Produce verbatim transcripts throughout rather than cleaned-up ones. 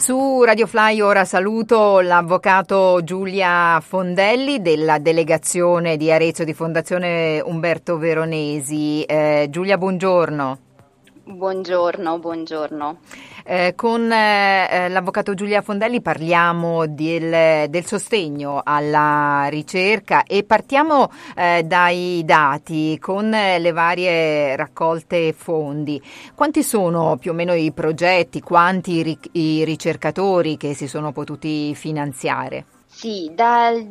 Su Radio Fly ora saluto l'avvocato Giulia Fondelli della delegazione di Arezzo di Fondazione Umberto Veronesi. Eh, Giulia, buongiorno. Buongiorno, buongiorno. Eh, con eh, l'avvocato Giulia Fondelli parliamo del, del sostegno alla ricerca e partiamo eh, dai dati con le varie raccolte fondi. Quanti sono più o meno i progetti, quanti i, i ricercatori che si sono potuti finanziare? Sì, dal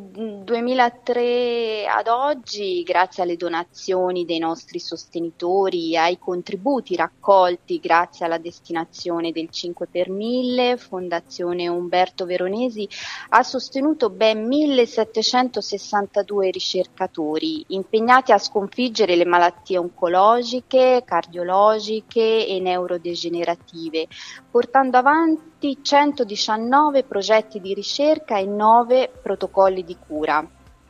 duemilatré ad oggi, grazie alle donazioni dei nostri sostenitori, ai contributi raccolti grazie alla destinazione del cinque per mille, Fondazione Umberto Veronesi ha sostenuto ben millesettecentosessantadue ricercatori impegnati a sconfiggere le malattie oncologiche, cardiologiche e neurodegenerative, portando avanti centodiciannove progetti di ricerca e nove protocolli di cura.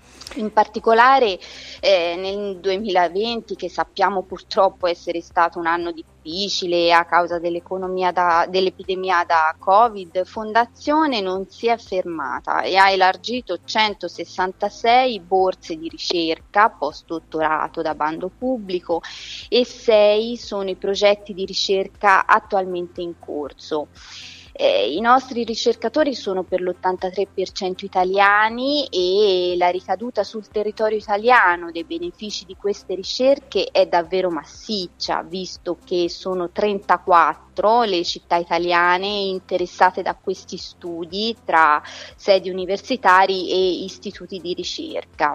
In particolare eh, nel duemilaventi, che sappiamo purtroppo essere stato un anno difficile a causa dell'economia da, dell'epidemia da Covid, Fondazione non si è fermata e ha elargito centosessantasei borse di ricerca post-dottorato da bando pubblico e sei sono i progetti di ricerca attualmente in corso. Eh, I nostri ricercatori sono per l'ottantatré per cento italiani e la ricaduta sul territorio italiano dei benefici di queste ricerche è davvero massiccia, visto che sono trentaquattro le città italiane interessate da questi studi tra sedi universitari e istituti di ricerca.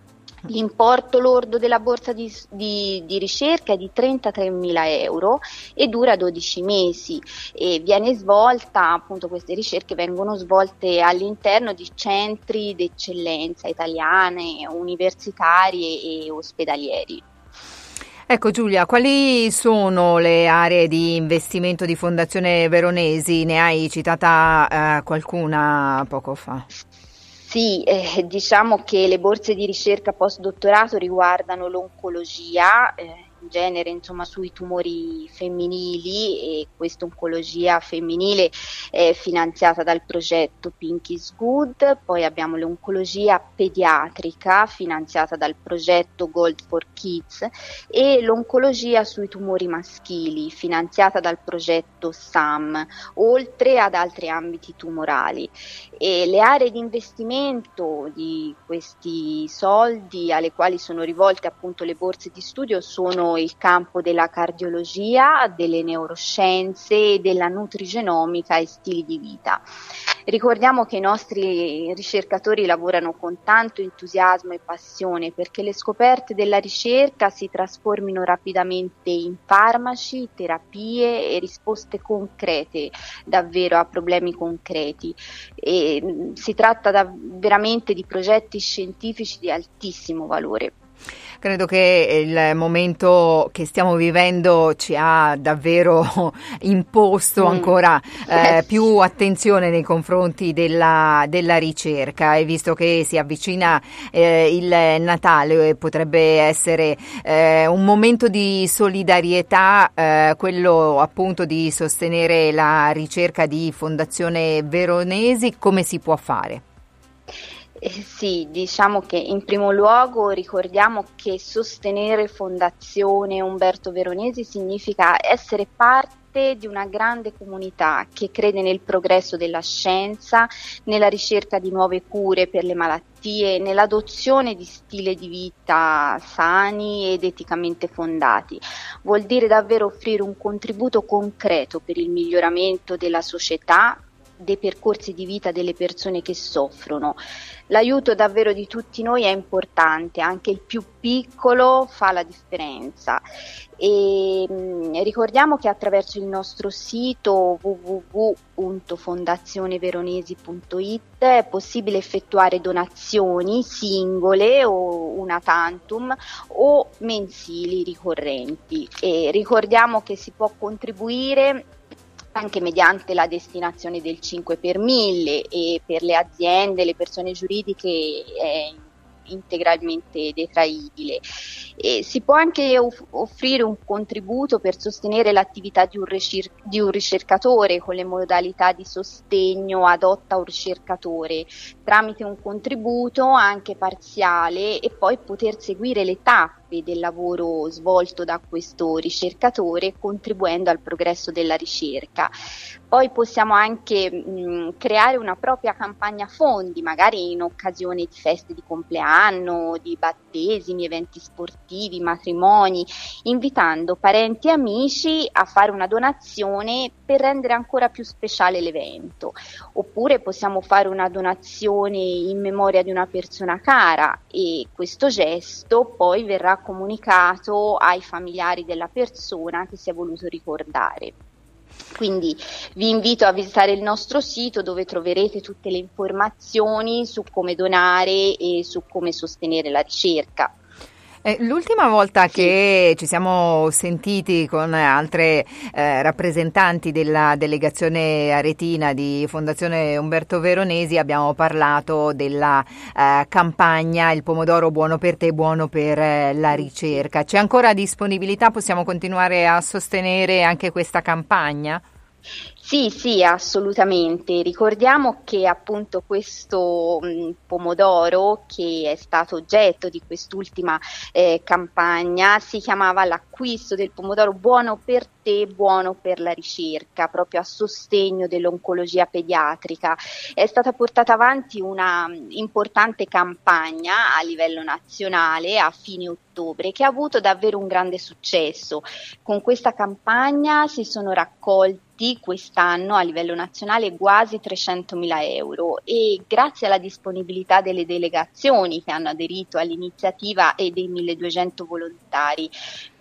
L'importo lordo della borsa di, di, di ricerca è di trentatremila euro e dura dodici mesi e viene svolta, appunto queste ricerche vengono svolte all'interno di centri d'eccellenza italiane, universitarie e ospedalieri. Ecco Giulia, quali sono le aree di investimento di Fondazione Veronesi? Ne hai citata eh, qualcuna poco fa? Sì, eh, diciamo che le borse di ricerca post-dottorato riguardano l'oncologia, eh, in genere insomma sui tumori femminili, e questa oncologia femminile è finanziata dal progetto Pink is Good. Poi abbiamo l'oncologia pediatrica finanziata dal progetto Gold for Kids e l'oncologia sui tumori maschili finanziata dal progetto S A M, oltre ad altri ambiti tumorali. E le aree di investimento di questi soldi alle quali sono rivolte appunto le borse di studio sono il campo della cardiologia, delle neuroscienze, della nutrigenomica e stili di vita. Ricordiamo che i nostri ricercatori lavorano con tanto entusiasmo e passione perché le scoperte della ricerca si trasformino rapidamente in farmaci, terapie e risposte concrete davvero a problemi concreti. E, mh, si tratta da, veramente di progetti scientifici di altissimo valore. Credo che il momento che stiamo vivendo ci ha davvero imposto ancora eh, più attenzione nei confronti della, della ricerca, e visto che si avvicina eh, il Natale potrebbe essere eh, un momento di solidarietà, eh, quello appunto di sostenere la ricerca di Fondazione Veronesi. Come si può fare? Eh sì, diciamo che in primo luogo ricordiamo che sostenere Fondazione Umberto Veronesi significa essere parte di una grande comunità che crede nel progresso della scienza, nella ricerca di nuove cure per le malattie, nell'adozione di stili di vita sani ed eticamente fondati. Vuol dire davvero offrire un contributo concreto per il miglioramento della società, dei percorsi di vita delle persone che soffrono. L'aiuto davvero di tutti noi è importante, anche il più piccolo fa la differenza. E mh, ricordiamo che attraverso il nostro sito w w w punto fondazione veronesi punto i t è possibile effettuare donazioni singole o una tantum o mensili ricorrenti. E ricordiamo che si può contribuire anche mediante la destinazione del cinque per mille e per le aziende, le persone giuridiche è integralmente detraibile. E si può anche off- offrire un contributo per sostenere l'attività di un, ricir- di un ricercatore con le modalità di sostegno adotta un ricercatore, tramite un contributo anche parziale, e poi poter seguire le tappe del lavoro svolto da questo ricercatore, contribuendo al progresso della ricerca. Poi possiamo anche mh, creare una propria campagna fondi, magari in occasione di feste di compleanno, di battesimi, eventi sportivi, matrimoni, invitando parenti e amici a fare una donazione per rendere ancora più speciale l'evento. Oppure possiamo fare una donazione in memoria di una persona cara, e questo gesto poi verrà comunicato ai familiari della persona che si è voluto ricordare. Quindi vi invito a visitare il nostro sito, dove troverete tutte le informazioni su come donare e su come sostenere la ricerca. Eh, l'ultima volta sì. che ci siamo sentiti con altre eh, rappresentanti della delegazione aretina di Fondazione Umberto Veronesi abbiamo parlato della eh, campagna Il pomodoro buono per te, buono per eh, la ricerca. C'è ancora disponibilità? Possiamo continuare a sostenere anche questa campagna? Sì, sì, assolutamente. Ricordiamo che appunto questo mh, pomodoro, che è stato oggetto di quest'ultima eh, campagna, si chiamava l'acquisto del pomodoro buono per te, buono per la ricerca, proprio a sostegno dell'oncologia pediatrica. È stata portata avanti una mh, importante campagna a livello nazionale a fine ottobre, che ha avuto davvero un grande successo. Con questa campagna si sono raccolti quest'anno a livello nazionale quasi trecentomila euro, e grazie alla disponibilità delle delegazioni che hanno aderito all'iniziativa e dei milleduecento volontari,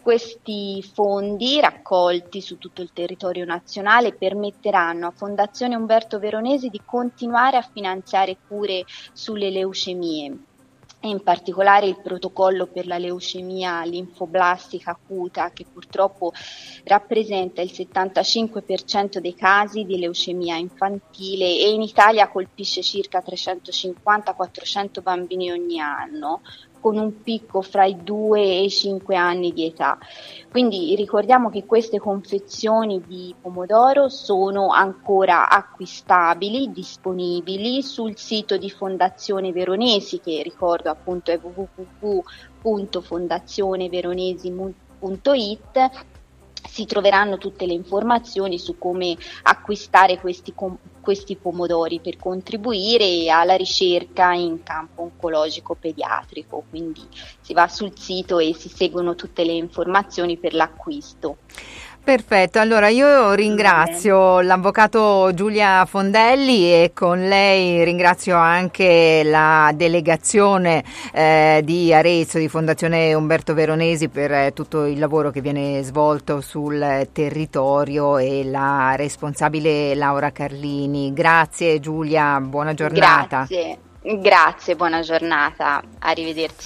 questi fondi raccolti su tutto il territorio nazionale permetteranno a Fondazione Umberto Veronesi di continuare a finanziare cure sulle leucemie, e in particolare il protocollo per la leucemia linfoblastica acuta, che purtroppo rappresenta il settantacinque per cento dei casi di leucemia infantile, e in Italia colpisce circa trecentocinquanta quattrocento bambini ogni anno, con un picco fra i due e i cinque anni di età. Quindi ricordiamo che queste confezioni di pomodoro sono ancora acquistabili, disponibili sul sito di Fondazione Veronesi, che ricordo appunto è w w w punto fondazione veronesi punto i t. Si troveranno tutte le informazioni su come acquistare questi, com- questi pomodori per contribuire alla ricerca in campo oncologico pediatrico. Quindi si va sul sito e si seguono tutte le informazioni per l'acquisto. Perfetto, allora io ringrazio l'avvocato Giulia Fondelli, e con lei ringrazio anche la delegazione eh, di Arezzo di Fondazione Umberto Veronesi per eh, tutto il lavoro che viene svolto sul territorio, e la responsabile Laura Carlini. Grazie Giulia, buona giornata. Grazie, grazie, buona giornata, arrivederci.